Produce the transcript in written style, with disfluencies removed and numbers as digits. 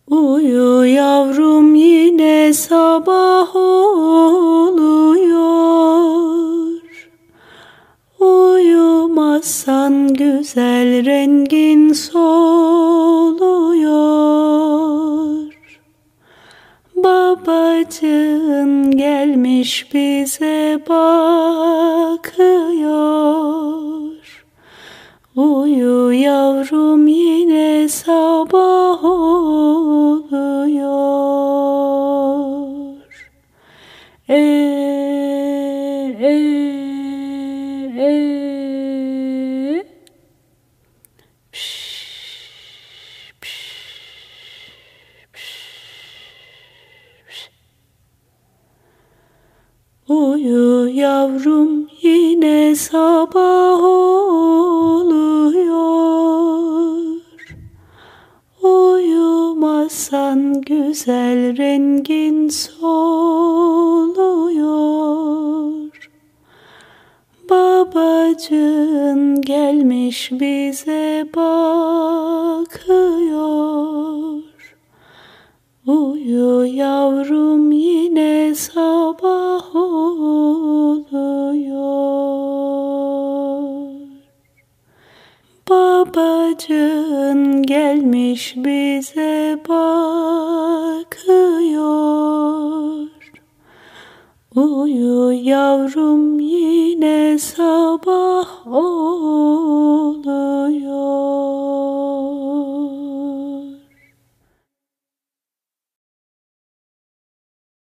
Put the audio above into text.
Uyu yavrum yine sabah oluyor. Uyumazsan güzel rengin soluyor. Babacığın gelmiş bize bakıyor. Uyu yavrum yine sabah oluyor. E, e, e. Pş, pş, pş, pş. Uyu yavrum yine sabah oluyor. Uyumazsan güzel rengin soluyor. Babacığın gelmiş bize bakıyor. Uyu yavrum yine sabah oluyor. Babacığın gelmiş bize bakıyor. Uyu yavrum yine sabah oluyor.